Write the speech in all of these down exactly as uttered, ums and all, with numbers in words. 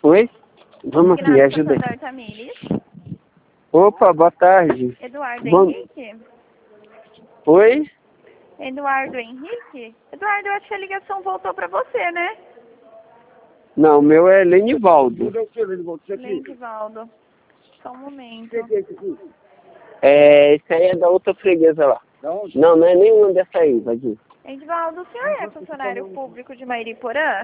Oi? Vamos aqui, ajuda aí. Tamires. Opa, boa tarde. Eduardo Bom... Henrique? Oi? Eduardo Henrique? Eduardo, eu acho que a ligação voltou pra você, né? Não, o meu é Lenivaldo. Lenivaldo. Só um momento. É, esse aí é da outra freguesa lá. Não, não é nenhuma dessa aí, Vadir. Edivaldo, o senhor é funcionário público de Mairiporã?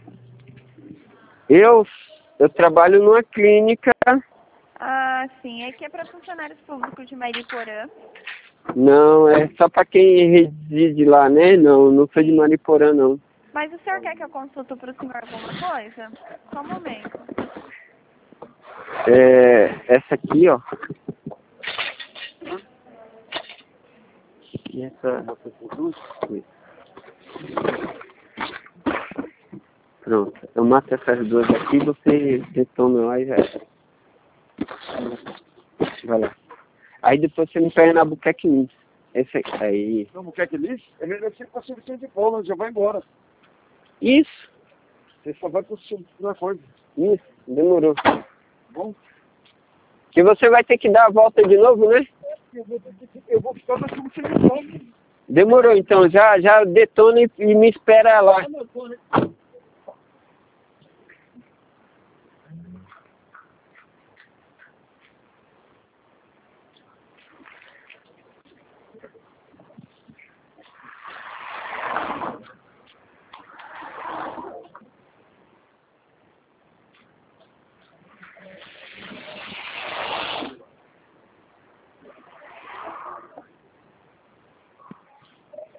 Eu, eu trabalho numa clínica. Ah, sim. É que é para funcionários públicos de Mairiporã. Não, é só para quem reside lá, né? Não, não sou de Mariporã, não. Mas o senhor quer que eu consulte para o senhor alguma coisa? Só um momento. É, essa aqui, ó. E essa... Pronto, eu mato essas duas aqui, você detona lá e já era. Vai lá. Aí depois você me pega na Buqueque Lins. Esse aqui, aí. Não, Buqueque Lins? É melhor que você para serviço de polo, já vai embora. Isso. Você só vai para o coisa. Isso, demorou. Bom? Que você vai ter que dar a volta de novo, né? Eu vou, eu vou ficar na substituição. Demorou, então. Já, já detona e, e me espera lá.